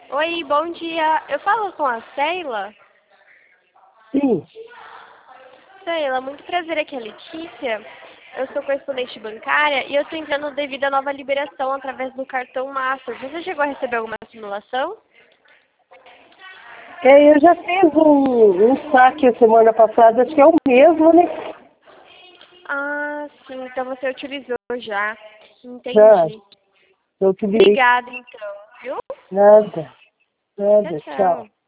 Oi, bom dia. Eu falo com a Sheila. Sim. Sheila, muito prazer, aqui é a Letícia. Eu sou correspondente bancária e eu estou entrando devido à nova liberação através do cartão Master. Você chegou a receber alguma simulação? Eu já fiz um saque a semana passada, acho que é o mesmo, né? Ah, sim, então você utilizou já. Já, Entendi. eu utilizei. Obrigada, então, viu? Nada, Tchau, nada, tchau. tchau.